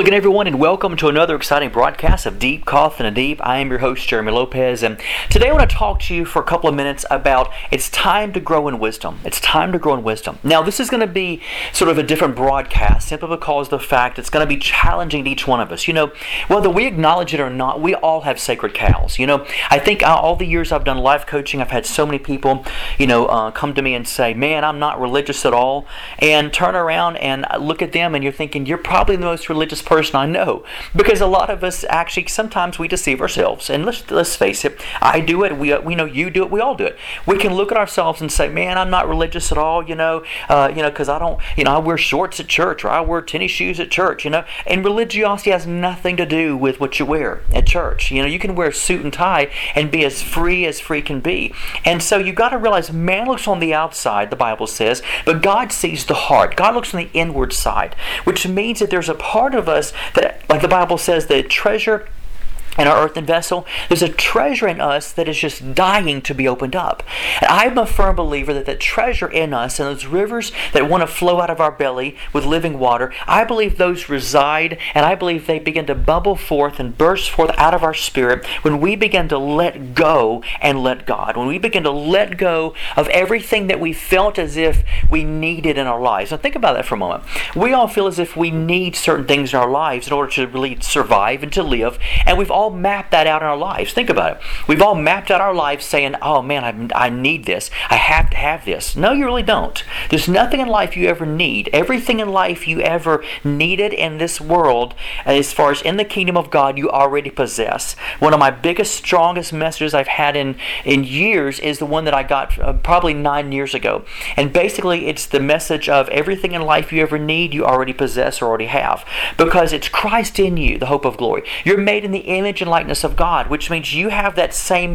again, everyone, and welcome to another exciting broadcast of Deep Coffin and Deep. I am your host, Jeremy Lopez, and today I want to talk to you for a couple of minutes about it's time to grow in wisdom. It's time to grow in wisdom. Now, this is going to be sort of a different broadcast simply because of the fact it's going to be challenging to each one of us. Whether we acknowledge it or not, we all have sacred cows. I think all the years I've done life coaching, I've had so many people, come to me and say, man, I'm not religious at all, and turn around and look at them and you're thinking, you're probably the most religious person I know, because a lot of us actually sometimes we deceive ourselves, and let's face it, I do it, we know you do it, we all do it. We can look at ourselves and say, man, I'm not religious at all, because I don't, I wear shorts at church, or I wear tennis shoes at church, and religiosity has nothing to do with what you wear at church. You can wear a suit and tie and be as free can be. And so you got to realize, man looks on the outside, the Bible says, but God sees the heart. God looks on the inward side, which means that there's a part of us that, like the Bible says, the treasure in our earthen vessel, there's a treasure in us that is just dying to be opened up. And I'm a firm believer that treasure in us and those rivers that want to flow out of our belly with living water, I believe those reside, and I believe they begin to bubble forth and burst forth out of our spirit when we begin to let go and let God. When we begin to let go of everything that we felt as if we needed in our lives. Now think about that for a moment. We all feel as if we need certain things in our lives in order to really survive and to live, and we've all mapped that out in our lives. Think about it. We've all mapped out our lives saying, oh man, I need this. I have to have this. No, you really don't. There's nothing in life you ever need. Everything in life you ever needed in this world, as far as in the kingdom of God, you already possess. One of my biggest, strongest messages I've had in years is the one that I got probably 9 years ago. And basically, it's the message of everything in life you ever need, you already possess or already have. Because it's Christ in you, the hope of glory. You're made in the image and likeness of God, which means you have that same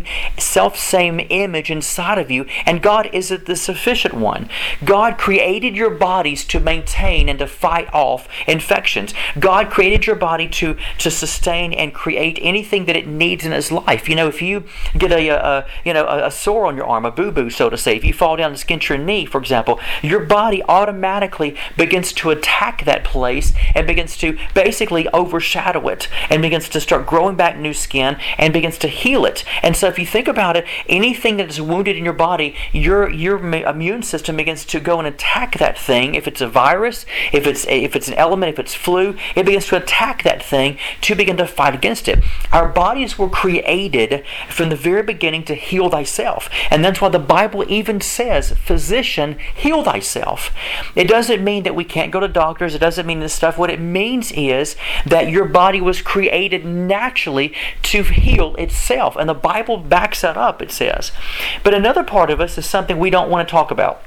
image inside of you, and God is the sufficient one. God created your bodies to maintain and to fight off infections. God created your body to sustain and create anything that it needs in its life. If you get a sore on your arm, a boo-boo, so to say, if you fall down and skin your knee, for example, your body automatically begins to attack that place and begins to basically overshadow it and begins to start growing back new skin and begins to heal it. And so if you think about it, anything that is wounded in your body, your immune system begins to go and attack that thing. If it's a virus, if it's an element, if it's flu, it begins to attack that thing to begin to fight against it. Our bodies were created from the very beginning to heal thyself. And that's why the Bible even says, physician, heal thyself. It doesn't mean that we can't go to doctors. It doesn't mean this stuff. What it means is that your body was created naturally to heal itself. And the Bible backs that up, it says. But another part of us is something we don't want to talk about.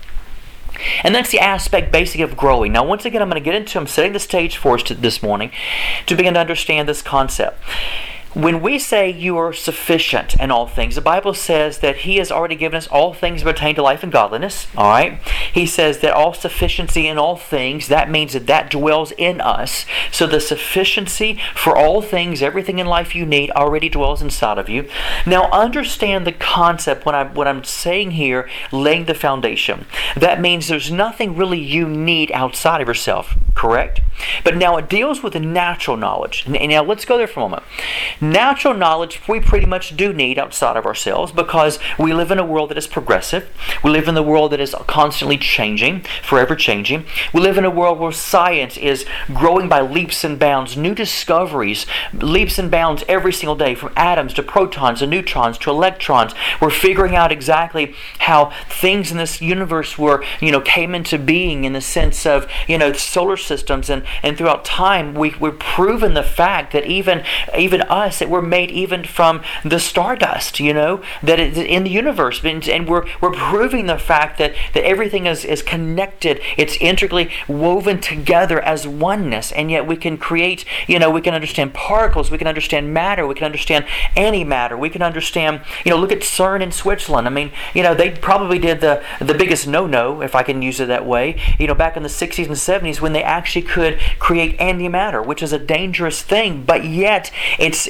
And that's the aspect basically of growing. Now, once again, I'm setting the stage for us this morning to begin to understand this concept. When we say you are sufficient in all things, the Bible says that He has already given us all things that pertain to life and godliness. All right? He says that all sufficiency in all things, that means that dwells in us. So the sufficiency for all things, everything in life you need, already dwells inside of you. Now understand the concept what I'm saying here, laying the foundation. That means there's nothing really you need outside of yourself, correct? But now it deals with the natural knowledge. And now let's go there for a moment. Natural knowledge we pretty much do need outside of ourselves because we live in a world that is progressive. We live in a world that is constantly changing, forever changing. We live in a world where science is growing by leaps and bounds, new discoveries, leaps and bounds every single day, from atoms to protons to neutrons to electrons. We're figuring out exactly how things in this universe came into being in the sense of, solar systems and throughout time we've proven the fact that even us, that we're made even from the stardust, that it's in the universe, and we're proving the fact that everything is connected, it's integrally woven together as oneness, and yet we can create, we can understand particles, we can understand matter, we can understand antimatter, we can understand, look at CERN in Switzerland. They probably did the biggest no-no, if I can use it that way, back in the 60s and 70s when they actually could create antimatter, which is a dangerous thing, but yet it's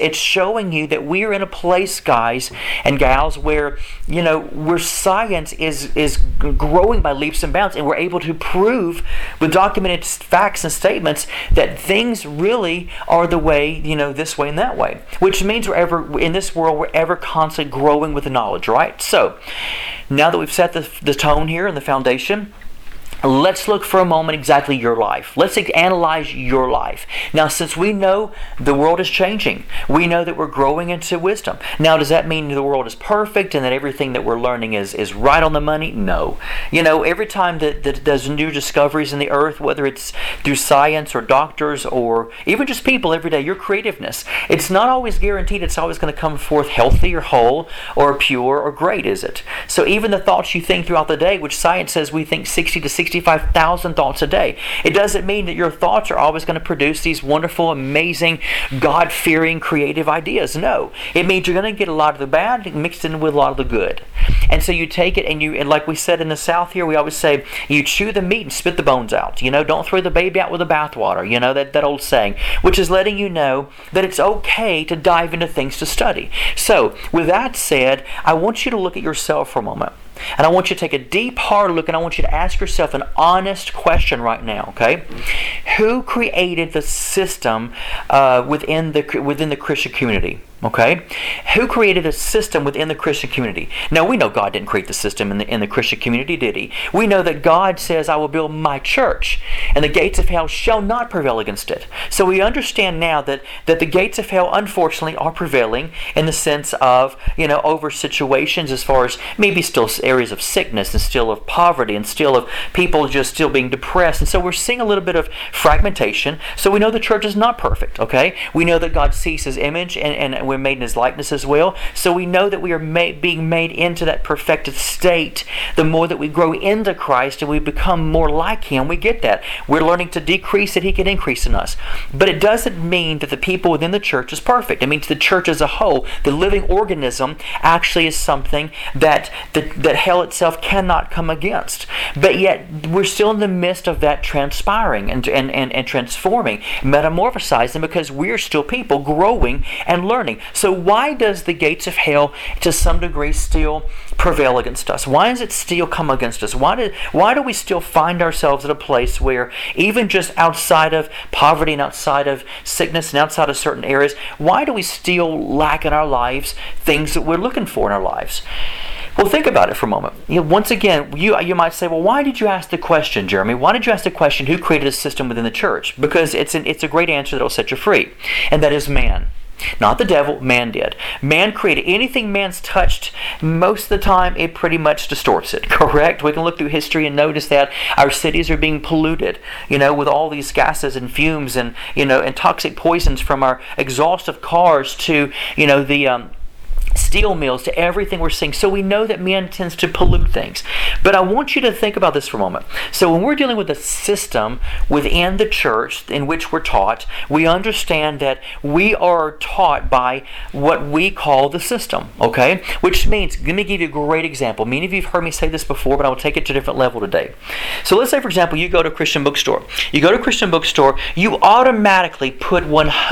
it's showing you that we're in a place, guys and gals, where where science is growing by leaps and bounds, and we're able to prove with documented facts and statements that things really are the way, this way and that way. Which means in this world, we're ever constantly growing with the knowledge, right? So, now that we've set the tone here and the foundation, let's look for a moment exactly your life. Let's analyze your life. Now, since we know the world is changing, we know that we're growing into wisdom. Now, does that mean the world is perfect and that everything that we're learning is right on the money? No. Every time that there's new discoveries in the earth, whether it's through science or doctors or even just people every day, your creativeness, it's not always guaranteed it's always going to come forth healthy or whole or pure or great, is it? So even the thoughts you think throughout the day, which science says we think 60 to 65,000 thoughts a day. It doesn't mean that your thoughts are always going to produce these wonderful, amazing, God-fearing, creative ideas. No. It means you're going to get a lot of the bad mixed in with a lot of the good. And so you take it and like we said in the South here, we always say, you chew the meat and spit the bones out. Don't throw the baby out with the bathwater. That old saying, which is letting you know that it's okay to dive into things to study. So, with that said, I want you to look at yourself for a moment. And I want you to take a deep, hard look, and I want you to ask yourself an honest question right now, okay? Who created the system within the Christian community? Okay? Who created a system within the Christian community? Now, we know God didn't create the system in the Christian community, did He? We know that God says, I will build my church, and the gates of hell shall not prevail against it. So we understand now that the gates of hell, unfortunately, are prevailing in the sense of, over situations as far as maybe still areas of sickness and still of poverty and still of people just still being depressed. And so we're seeing a little bit of fragmentation. So we know the church is not perfect, okay? We know that God sees His image and we're made in His likeness as well. So we know that we are being made into that perfected state. The more that we grow into Christ and we become more like Him, we get that. We're learning to decrease that He can increase in us. But it doesn't mean that the people within the church is perfect. It means the church as a whole, the living organism, actually is something that hell itself cannot come against. But yet, we're still in the midst of that transpiring and transforming, metamorphosizing, because we're still people growing and learning. So why does the gates of hell, to some degree, still prevail against us? Why does it still come against us? Why do we still find ourselves at a place where, even just outside of poverty and outside of sickness and outside of certain areas, why do we still lack in our lives things that we're looking for in our lives? Well, think about it for a moment. Once again, you might say, well, why did you ask the question, Jeremy? Why did you ask the question, who created a system within the church? Because it's a great answer that will set you free, and that is man. Not the devil, man did. Man created anything man's touched. Most of the time, it pretty much distorts it, correct? We can look through history and notice that our cities are being polluted, with all these gases and fumes and toxic poisons from our exhaust of cars to, the steel mills, to everything we're seeing. So we know that man tends to pollute things. But I want you to think about this for a moment. So when we're dealing with a system within the church in which we're taught, we understand that we are taught by what we call the system, okay? Which means, let me give you a great example. Many of you have heard me say this before, but I will take it to a different level today. So let's say, for example, you go to a Christian bookstore. You go to a Christian bookstore, you automatically put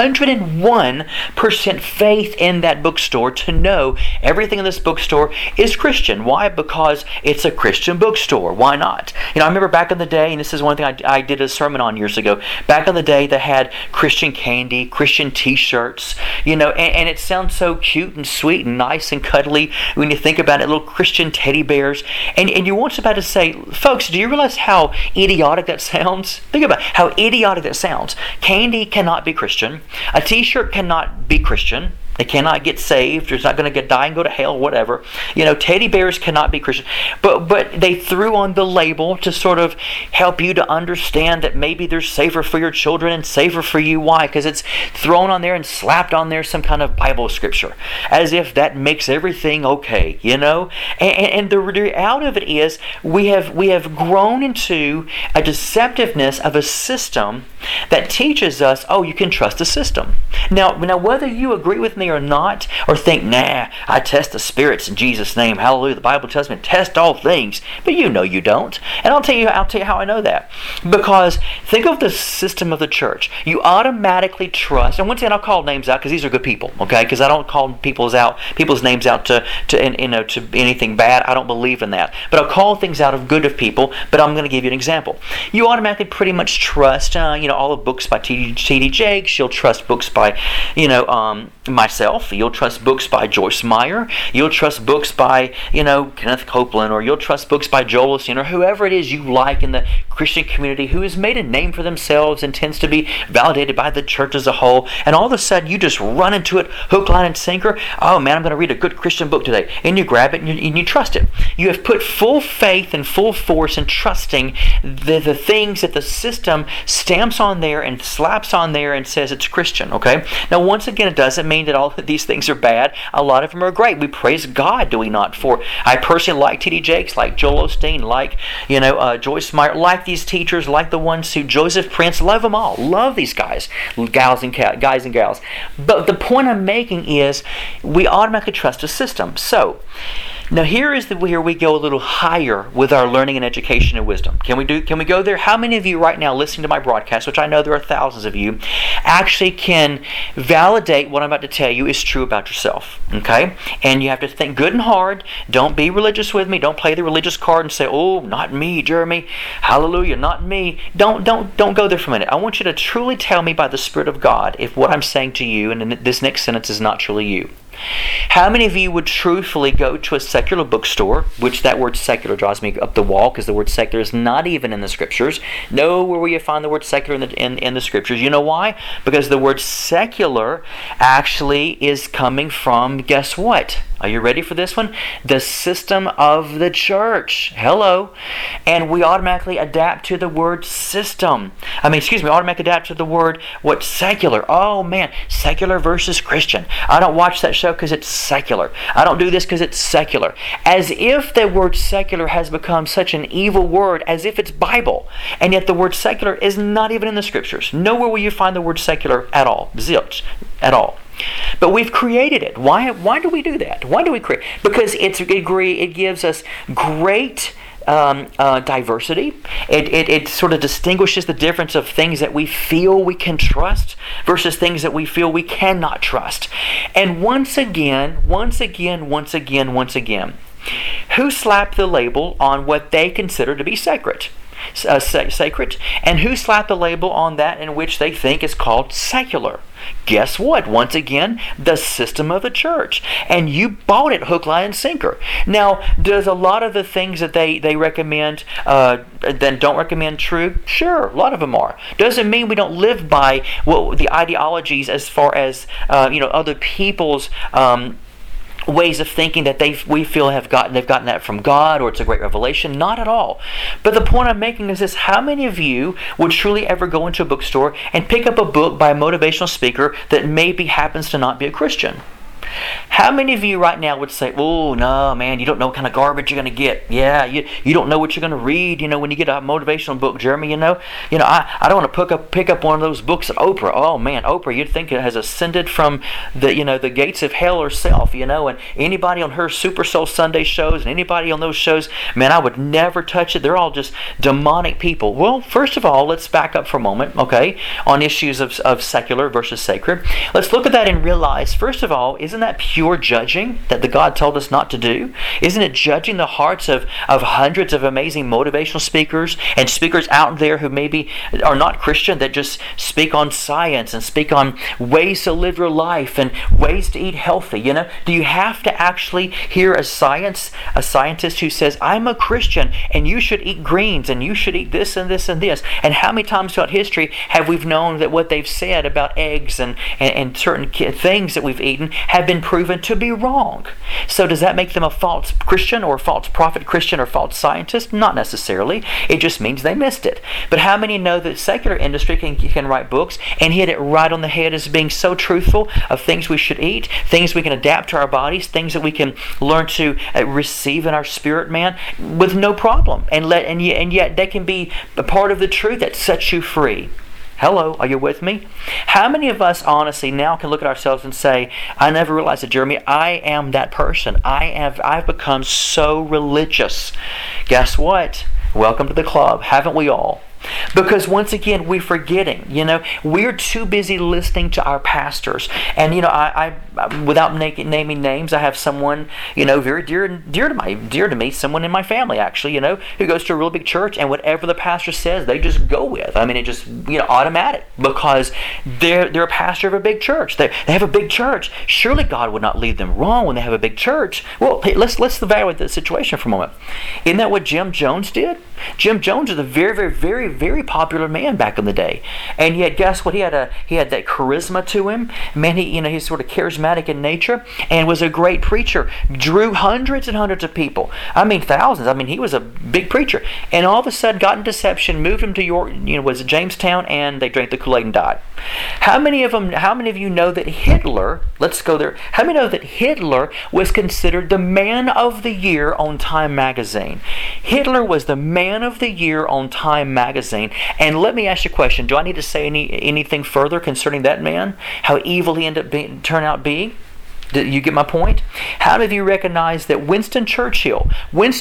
101% faith in that bookstore to know everything in this bookstore is Christian. Why? Because it's a Christian bookstore. Why not? I remember back in the day, and this is one thing I did a sermon on years ago, back in the day they had Christian candy, Christian t-shirts, and it sounds so cute and sweet and nice and cuddly when you think about it, little Christian teddy bears. And you're once about to say, folks, do you realize how idiotic that sounds? Think about how idiotic that sounds. Candy cannot be Christian. A t-shirt cannot be Christian. They cannot get saved. It's not going to die and go to hell, whatever. Teddy bears cannot be Christian. But they threw on the label to sort of help you to understand that maybe they're safer for your children and safer for you. Why? Because it's thrown on there and slapped on there some kind of Bible scripture, as if that makes everything okay, And the reality of it is, we have grown into a deceptiveness of a system that teaches us, oh, you can trust the system. Now, whether you agree with me me or not, or think, nah, I test the spirits in Jesus' name. Hallelujah. The Bible tells me to test all things. But you know you don't. And I'll tell you how I know that. Because think of the system of the church. You automatically trust, and once again I'll call names out because these are good people, okay? Because I don't call people's names out to anything bad. I don't believe in that. But I'll call things out of good of people, but I'm going to give you an example. You automatically pretty much trust all the books by T.D. Jakes. You'll trust books by myself. You'll trust books by Joyce Meyer. You'll trust books by Kenneth Copeland, or you'll trust books by Joel Osteen, or whoever it is you like in the Christian community who has made a name for themselves and tends to be validated by the church as a whole. And all of a sudden you just run into it hook, line, and sinker. Oh man, I'm going to read a good Christian book today. And you grab it and you trust it. You have put full faith and full force in trusting the things that the system stamps on there and slaps on there and says it's Christian. Okay. Now once again, it doesn't mean that all of these things are bad. A lot of them are great. We praise God, do we not? For I personally like T.D. Jakes, like Joel Osteen, like Joyce Meyer, like these teachers, like the ones who Joseph Prince, love them all. Love these guys and gals. But the point I'm making is we automatically trust a system. So now where we go a little higher with our learning and education and wisdom. Can we go there? How many of you right now listening to my broadcast, which I know there are thousands of you, actually can validate what I'm about to tell you is true about yourself? Okay? And you have to think good and hard. Don't be religious with me. Don't play the religious card and say, "Oh, not me, Jeremy. Hallelujah, not me." Don't go there for a minute. I want you to truly tell me by the Spirit of God if what I'm saying to you and this next sentence is not truly you. How many of you would truthfully go to a secular bookstore, which that word secular draws me up the wall because the word secular is not even in the Scriptures. Nowhere will you find the word secular in the Scriptures. You know why? Because the word secular actually is coming from, guess what? Are you ready for this one? The system of the church. Hello. And we automatically adapt to the word system. Automatically adapt to the word, secular. Oh man, secular versus Christian. I don't watch that show because it's secular. I don't do this because it's secular. As if the word secular has become such an evil word, as if it's Bible. And yet the word secular is not even in the Scriptures. Nowhere will you find the word secular at all. Zilch. At all. But we've created it. Why do we do that? Why do we create? Because it gives us great diversity. It sort of distinguishes the difference of things that we feel we can trust versus things that we feel we cannot trust. And once again, who slapped the label on what they consider to be sacred? And who slapped the label on that in which they think is called secular? Guess what? Once again, the system of the church. And you bought it hook, line, and sinker. Now, does a lot of the things that they recommend then don't recommend true? Sure, a lot of them are. Doesn't mean we don't live by the ideologies as far as other people's ways of thinking that we feel they've gotten that from God, or it's a great revelation. Not at all. But the point I'm making is this: how many of you would truly ever go into a bookstore and pick up a book by a motivational speaker that maybe happens to not be a Christian? How many of you right now would say, "Oh no, man, you don't know what kind of garbage you're going to get. Yeah, you don't know what you're going to read. When you get a motivational book, Jeremy. I don't want to pick up one of those books of Oprah. Oh man, Oprah, you'd think it has ascended from the gates of hell herself. And anybody on her Super Soul Sunday shows and anybody on those shows, man, I would never touch it. They're all just demonic people." Well, first of all, let's back up for a moment, okay, on issues of secular versus sacred. Let's look at that and realize, first of all, isn't that pure judging that the God told us not to do? Isn't it judging the hearts of hundreds of amazing motivational speakers and speakers out there who maybe are not Christian, that just speak on science and speak on ways to live your life and ways to eat healthy? Do you have to actually hear a scientist who says, "I'm a Christian and you should eat greens and you should eat this and this and this"? And how many times throughout history have we known that what they've said about eggs and certain things that we've eaten have been proven to be wrong? So does that make them a false Christian or a false prophet Christian or false scientist? Not necessarily. It just means they missed it. But how many know that secular industry can write books and hit it right on the head as being so truthful of things we should eat, things we can adapt to our bodies, things that we can learn to receive in our spirit, man, with no problem, and yet they can be a part of the truth that sets you free. Hello, are you with me? How many of us honestly now can look at ourselves and say, I never realized that, Jeremy, I am that person. I've become so religious. Guess what? Welcome to the club. Haven't we all? Because once again, we're forgetting, we're too busy listening to our pastors. And, I without naming names, I have someone, very dear to me, someone in my family actually, who goes to a real big church, and whatever the pastor says, they just go with. I mean, it just, automatic, because they're a pastor of a big church. They have a big church. Surely God would not lead them wrong when they have a big church. Well, let's evaluate the situation for a moment. Isn't that what Jim Jones did? Jim Jones was a very, very, very, very popular man back in the day, and yet guess what? He had that charisma to him. Man, he's sort of charismatic in nature, and was a great preacher. Drew hundreds and hundreds of people. I mean, thousands. I mean, he was a big preacher, and all of a sudden got in deception, moved him to York, was it Jamestown, and they drank the Kool-Aid and died. How many of you know that Hitler? Let's go there. How many know that Hitler was considered the man of the year on Time magazine? Hitler was the man of the year on Time magazine. And let me ask you a question. Do I need to say anything further concerning that man? How evil he turned out being? Do you get my point? How many of you recognize that Winston Churchill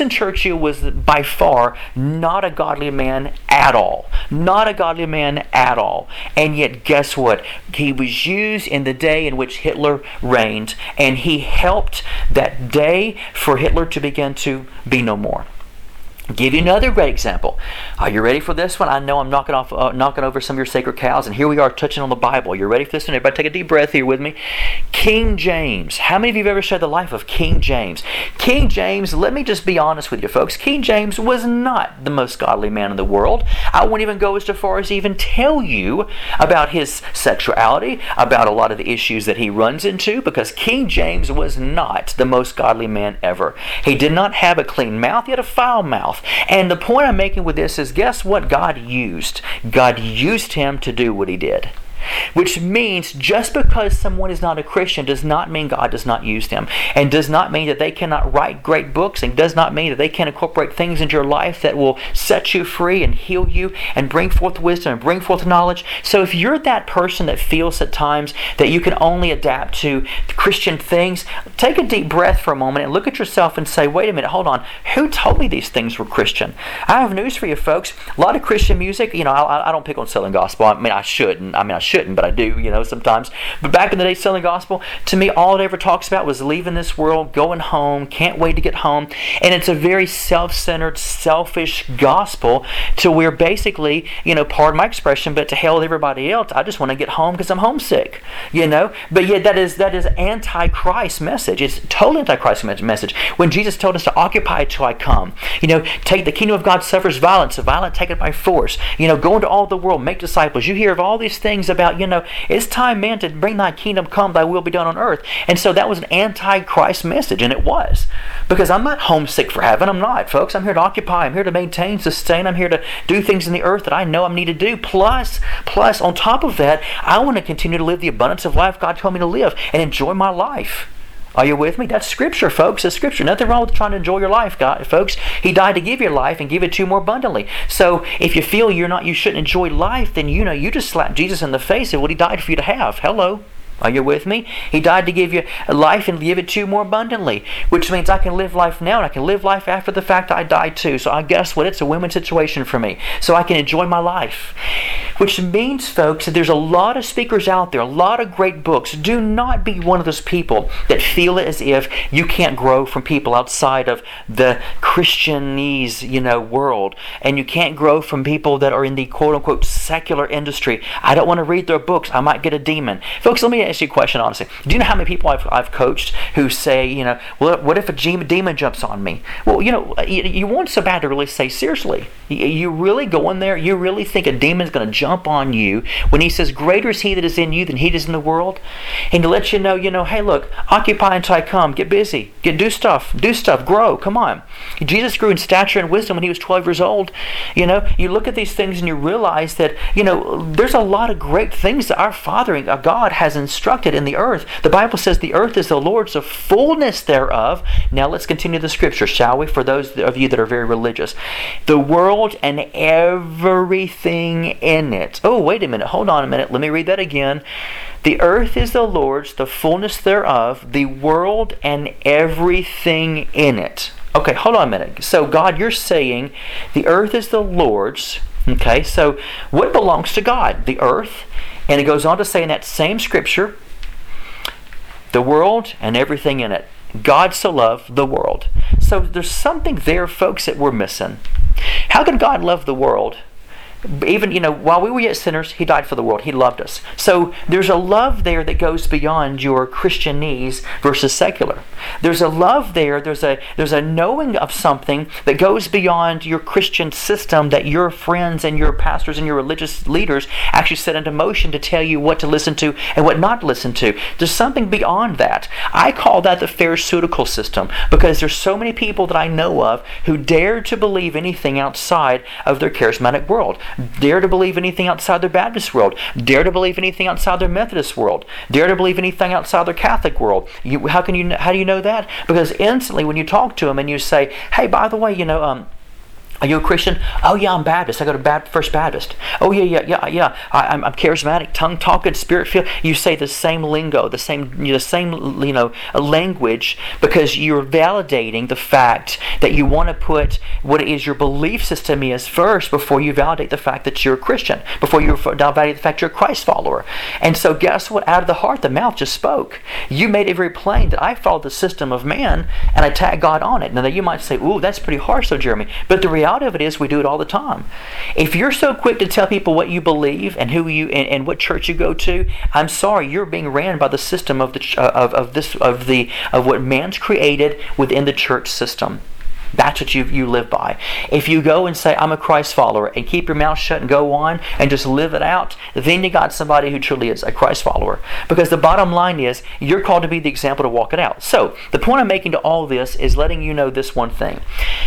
was by far not a godly man at all. Not a godly man at all. And yet, guess what? He was used in the day in which Hitler reigned, and he helped that day for Hitler to begin to be no more. Give you another great example. Are you ready for this one? I know I'm knocking over some of your sacred cows, and here we are touching on the Bible. You ready for this one? Everybody take a deep breath here with me. King James. How many of you have ever studied the life of King James? King James, let me just be honest with you folks. King James was not the most godly man in the world. I won't even go as far as even tell you about his sexuality, about a lot of the issues that he runs into, because King James was not the most godly man ever. He did not have a clean mouth. He had a foul mouth. And the point I'm making with this is, guess what God used? God used him to do what he did. Which means just because someone is not a Christian does not mean God does not use them, and does not mean that they cannot write great books, and does not mean that they can incorporate things into your life that will set you free and heal you and bring forth wisdom and bring forth knowledge. So if you're that person that feels at times that you can only adapt to Christian things, take a deep breath for a moment and look at yourself and say, wait a minute, hold on, who told me these things were Christian? I have news for you folks. A lot of Christian music, I don't pick on Southern Gospel. I shouldn't, but I do, sometimes. But back in the day, Southern Gospel, to me, all it ever talks about was leaving this world, going home, can't wait to get home. And it's a very self-centered, selfish gospel to where basically, pardon my expression, but to hell with everybody else, I just want to get home because I'm homesick, But yet that is anti-Christ message. It's totally anti-Christ message. When Jesus told us to occupy till I come, take the kingdom of God suffers violence, the violent take it by force. Go into all the world, make disciples. You hear of all these things about, it's time, man, to bring thy kingdom come, thy will be done on earth. And so that was an anti-Christ message, and it was. Because I'm not homesick for heaven. I'm not, folks. I'm here to occupy. I'm here to maintain, sustain. I'm here to do things in the earth that I know I need to do. Plus, on top of that, I want to continue to live the abundance of life God told me to live and enjoy my life. Are you with me? That's Scripture, folks. It's Scripture. Nothing wrong with trying to enjoy your life, folks. He died to give you life and give it to you more abundantly. So if you feel you shouldn't enjoy life, then you just slap Jesus in the face of what he died for you to have. Hello. Are you with me? He died to give you life and give it to you more abundantly, which means I can live life now and I can live life after the fact I died too. So I guess what? It's a win-win situation for me. So I can enjoy my life. Which means, folks, that there's a lot of speakers out there, a lot of great books. Do not be one of those people that feel as if you can't grow from people outside of the Christianese, world. And you can't grow from people that are in the quote-unquote secular industry. I don't want to read their books. I might get a demon. Folks, let me ask you a question honestly. Do you know how many people I've coached who say, well, what if a demon jumps on me? Well, you want so bad to really say, seriously, you really go in there, you really think a demon's going to jump on you when he says, greater is he that is in you than he that is in the world? And to let you know, hey, look, occupy until I come, get busy, do stuff, grow, come on. Jesus grew in stature and wisdom when he was 12 years old. You look at these things and you realize that, there's a lot of great things that our Father, God, has in constructed in the earth. The Bible says the earth is the Lord's, the fullness thereof. Now let's continue the scripture, shall we? For those of you that are very religious. The world and everything in it. Oh, wait a minute. Hold on a minute. Let me read that again. The earth is the Lord's, the fullness thereof, the world and everything in it. Okay, hold on a minute. So God, you're saying the earth is the Lord's. Okay, so what belongs to God? The earth. And it goes on to say in that same scripture, the world and everything in it. God so loved the world. So there's something there, folks, that we're missing. How could God love the world? Even, while we were yet sinners, He died for the world. He loved us. So there's a love there that goes beyond your Christian needs versus secular. There's a love there. There's a knowing of something that goes beyond your Christian system that your friends and your pastors and your religious leaders actually set into motion to tell you what to listen to and what not to listen to. There's something beyond that. I call that the pharisaical system, because there's so many people that I know of who dare to believe anything outside of their charismatic world. Dare to believe anything outside their Baptist world. Dare to believe anything outside their Methodist world. Dare to believe anything outside their Catholic world. How do you know that? Because instantly when you talk to them and you say, hey, by the way, are you a Christian? Oh yeah, I'm Baptist. I go to First Baptist. Oh yeah. I'm charismatic, tongue talking, spirit filled. You say the same lingo, the same language, because you're validating the fact that you want to put what it is your belief system is first before you validate the fact that you're a Christian, before you validate the fact you're a Christ follower. And so guess what? Out of the heart, the mouth just spoke. You made it very plain that I follow the system of man and I tag God on it. Now you might say, ooh, that's pretty harsh though, Jeremy. But the reality of it is we do it all the time. If you're so quick to tell people what you believe and who you and what church you go to, I'm sorry, you're being ran by the system of what man's created within the church system. That's what you live by. If you go and say, I'm a Christ follower, and keep your mouth shut and go on and just live it out, then you got somebody who truly is a Christ follower. Because the bottom line is, you're called to be the example to walk it out. So, the point I'm making to all this is letting you know this one thing.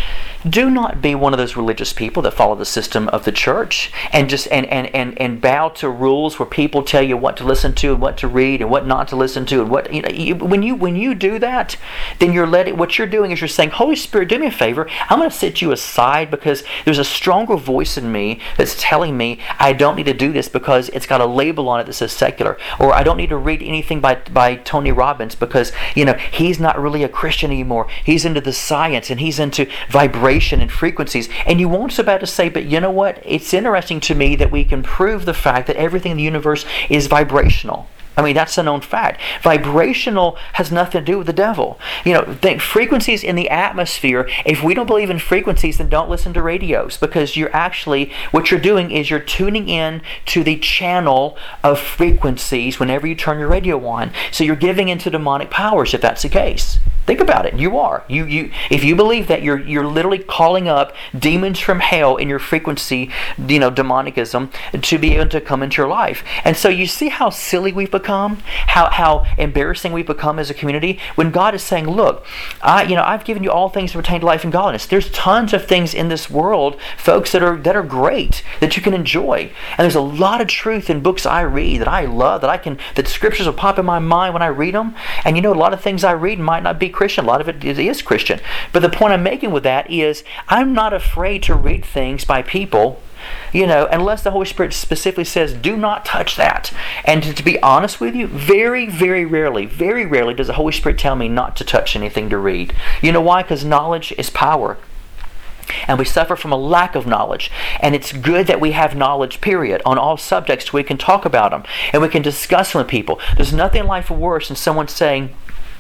Do not be one of those religious people that follow the system of the church and just and bow to rules where people tell you what to listen to and what to read and what not to listen to, and what when you do that, then what you're doing is you're saying, Holy Spirit, do me a favor. I'm going to set you aside because there's a stronger voice in me that's telling me I don't need to do this because it's got a label on it that says secular, or I don't need to read anything by Tony Robbins because he's not really a Christian anymore. He's into the science and he's into vibration and frequencies. And you won't so bad to say, but you know what? It's interesting to me that we can prove the fact that everything in the universe is vibrational. I mean, that's a known fact. Vibrational has nothing to do with the devil. Think frequencies in the atmosphere. If we don't believe in frequencies, then don't listen to radios, because what you're doing is you're tuning in to the channel of frequencies whenever you turn your radio on. So you're giving into demonic powers if that's the case. Think about it. You are. If you believe that, you're literally calling up demons from hell in your frequency, demonicism, to be able to come into your life. And so you see how silly we've become, how embarrassing we've become as a community, when God is saying, look, I've given you all things that pertain to life and godliness. There's tons of things in this world, folks, that are great, that you can enjoy. And there's a lot of truth in books I read that I love, that scriptures will pop in my mind when I read them. And a lot of things I read might not be Christian. A lot of it is Christian. But the point I'm making with that is I'm not afraid to read things by people, unless the Holy Spirit specifically says, do not touch that. And to be honest with you, very, very rarely does the Holy Spirit tell me not to touch anything to read. You know why? Because knowledge is power. And we suffer from a lack of knowledge. And it's good that we have knowledge, period, on all subjects. We can talk about them and we can discuss them with people. There's nothing in life worse than someone saying,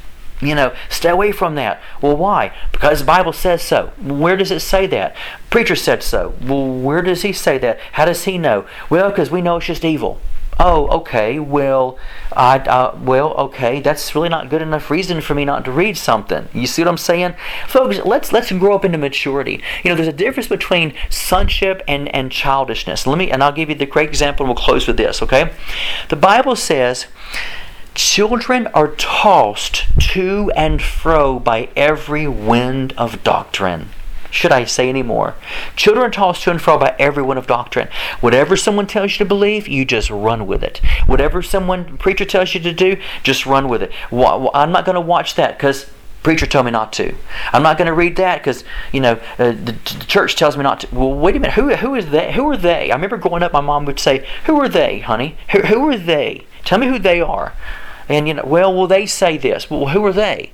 stay away from that. Well, why? Because the Bible says so. Where does it say that? Preacher said so. Well, where does he say that? How does he know? Well, because we know it's just evil. Oh, okay. Well, okay. That's really not good enough reason for me not to read something. You see what I'm saying, folks? Let's grow up into maturity. There's a difference between sonship and childishness. I'll give you the great example, and we'll close with this. Okay, the Bible says, children are tossed to and fro by every wind of doctrine. Should I say any more? Children are tossed to and fro by every wind of doctrine. Whatever someone tells you to believe, you just run with it. Whatever someone preacher tells you to do, just run with it. I'm not going to watch that because preacher told me not to. I'm not going to read that because the church tells me not to. Well, wait a minute. Who is they? Who are they? I remember growing up, my mom would say, "Who are they, honey? Who are they? Tell me who they are." And well, they say this. Well, who are they?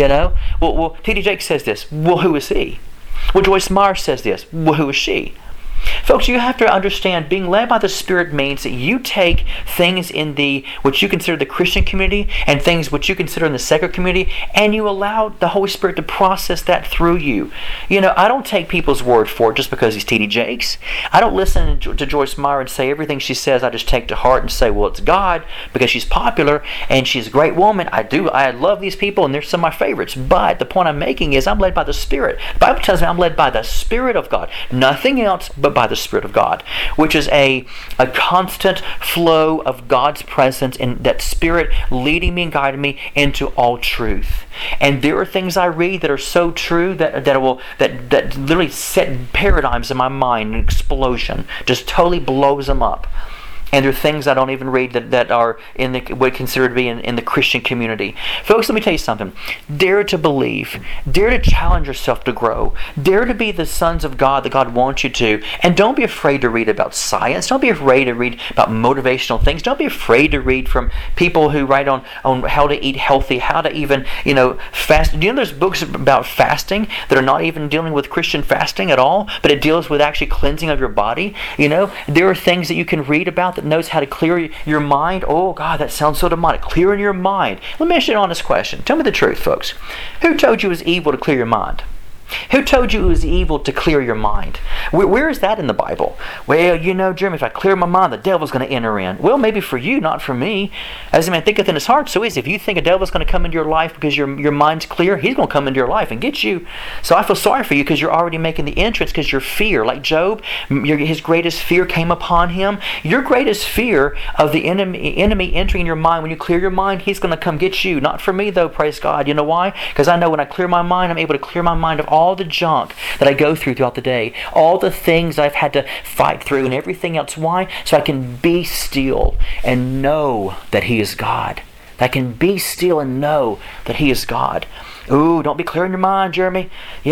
Well, T.D. Jakes says this. Well, who is he? Well, Joyce Meyer says this. Well, who is she? Folks, you have to understand being led by the Spirit means that you take things in what you consider the Christian community and things what you consider in the secular community, and you allow the Holy Spirit to process that through you. I don't take people's word for it just because he's T.D. Jakes. I don't listen to Joyce Meyer and say everything she says I just take to heart and say, well, it's God because she's popular and she's a great woman. I love these people and they're some of my favorites. But the point I'm making is I'm led by the Spirit. The Bible tells me I'm led by the Spirit of God. Nothing else but by the Spirit of God, which is a constant flow of God's presence and that Spirit leading me and guiding me into all truth. And there are things I read that are so true that literally set paradigms in my mind, an explosion, just totally blows them up. And there are things I don't even read that are would consider to be in the Christian community. Folks, let me tell you something. Dare to believe. Dare to challenge yourself to grow. Dare to be the sons of God that God wants you to. And don't be afraid to read about science. Don't be afraid to read about motivational things. Don't be afraid to read from people who write on how to eat healthy, how to even, fast. Do you know there's books about fasting that are not even dealing with Christian fasting at all, but it deals with actually cleansing of your body? There are things that you can read about that knows how to clear your mind. Oh God, that sounds so demonic. Clearing your mind. Let me ask you an honest question. Tell me the truth, folks. Who told you it was evil to clear your mind? Who told you it was evil to clear your mind? Where is that in the Bible? Well, Jeremy, if I clear my mind, the devil's going to enter in. Well, maybe for you, not for me. As a man thinketh in his heart, so is. If you think a devil's going to come into your life because your mind's clear, he's going to come into your life and get you. So I feel sorry for you because you're already making the entrance because your fear, like Job, his greatest fear came upon him. Your greatest fear of the enemy entering your mind, when you clear your mind, he's going to come get you. Not for me, though, praise God. You know why? Because I know when I clear my mind, I'm able to clear my mind of all the junk that I go through throughout the day, all the things I've had to fight through and everything else. Why? So I can be still and know that He is God. I can be still and know that He is God. Ooh, don't be clearing your mind, Jeremy.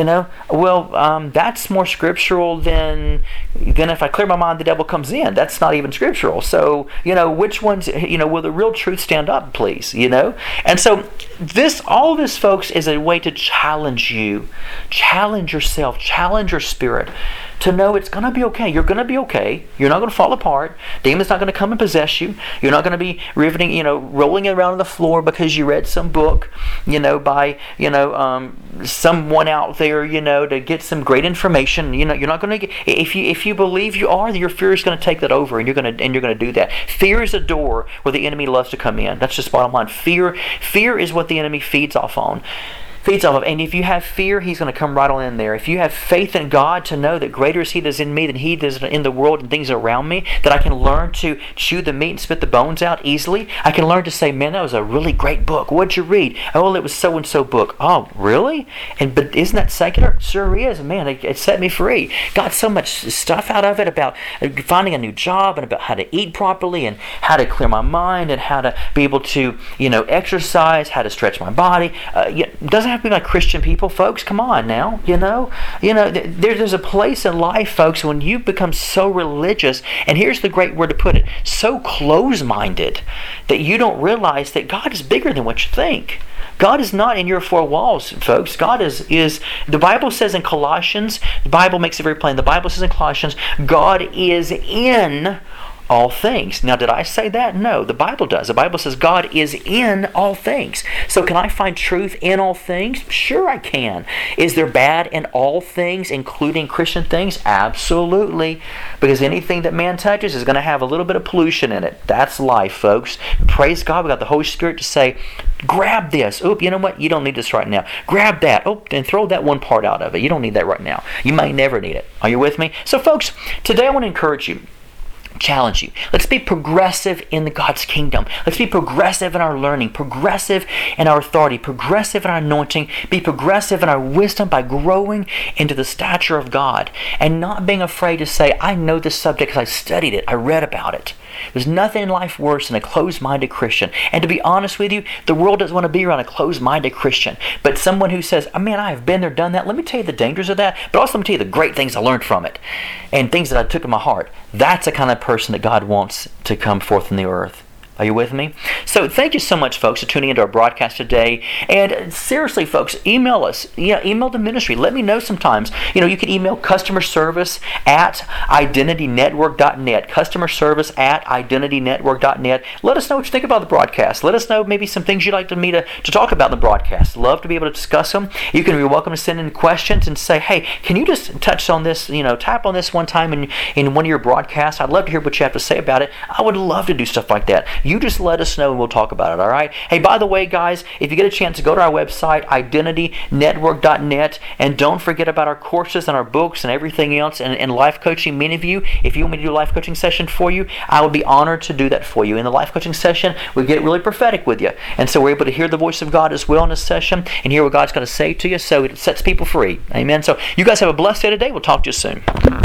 Well, that's more scriptural than if I clear my mind, the devil comes in. That's not even scriptural. So, which ones, will the real truth stand up, please? And so all this, folks, is a way to challenge you, challenge yourself, challenge your spirit to know it's going to be okay. You're going to be okay. You're not going to fall apart. Demon's not going to come and possess you. You're not going to be riveting, rolling around on the floor because you read some book, by, someone out there, to get some great information. You're not going to get, if you believe you are, your fear is going to take that over, and you're going to do that. Fear is a door where the enemy loves to come in. That's just bottom line. Fear is what the enemy feeds off of. And if you have fear, he's going to come right on in there. If you have faith in God to know that greater is He that is in me than he that is in the world and things around me, that I can learn to chew the meat and spit the bones out easily. I can learn to say, man, that was a really great book. What'd you read? Oh, it was so-and-so book. Oh, really? But isn't that secular? Sure is. Man, it set me free. Got so much stuff out of it about finding a new job and about how to eat properly and how to clear my mind and how to be able to, exercise, how to stretch my body. It doesn't have to be like Christian people, folks. Come on now, there's a place in life, folks, when you become so religious, and here's the great word to put it, so close-minded that you don't realize that God is bigger than what you think. God is not in your four walls, folks. God is the Bible says in Colossians, the Bible makes it very plain, the Bible says in Colossians, God is in all things. Now, did I say that? No, the Bible does. The Bible says God is in all things. So can I find truth in all things? Sure I can. Is there bad in all things, including Christian things? Absolutely. Because anything that man touches is going to have a little bit of pollution in it. That's life, folks. Praise God, we got the Holy Spirit to say, grab this. Oop, you know what? You don't need this right now. Grab that. Oh, and throw that one part out of it. You don't need that right now. You might never need it. Are you with me? So, folks, today I want to encourage you. challenge you. Let's be progressive in the God's kingdom. Let's be progressive in our learning, progressive in our authority, progressive in our anointing, be progressive in our wisdom by growing into the stature of God and not being afraid to say, I know this subject because I studied it, I read about it. There's nothing in life worse than a closed-minded Christian. And to be honest with you, the world doesn't want to be around a closed-minded Christian. But someone who says, oh, man, I have been there, done that. Let me tell you the dangers of that, but also let me tell you the great things I learned from it and things that I took in my heart. That's the kind of person that God wants to come forth in the earth. Are you with me? So thank you so much, folks, for tuning into our broadcast today. And seriously, folks, email us. Email the ministry. Let me know sometimes. You can email customer service at identitynetwork.net. Customer service at identitynetwork.net. Let us know what you think about the broadcast. Let us know maybe some things you'd like me to talk about in the broadcast. Love to be able to discuss them. You can be welcome to send in questions and say, hey, can you just touch on this, tap on this one time in one of your broadcasts? I'd love to hear what you have to say about it. I would love to do stuff like that. You just let us know and we'll talk about it, all right? Hey, by the way, guys, if you get a chance to go to our website, identitynetwork.net, and don't forget about our courses and our books and everything else and life coaching. Many of you, if you want me to do a life coaching session for you, I would be honored to do that for you. In the life coaching session, we get really prophetic with you. And so we're able to hear the voice of God as well in this session and hear what God's going to say to you, so it sets people free. Amen. So you guys have a blessed day today. We'll talk to you soon.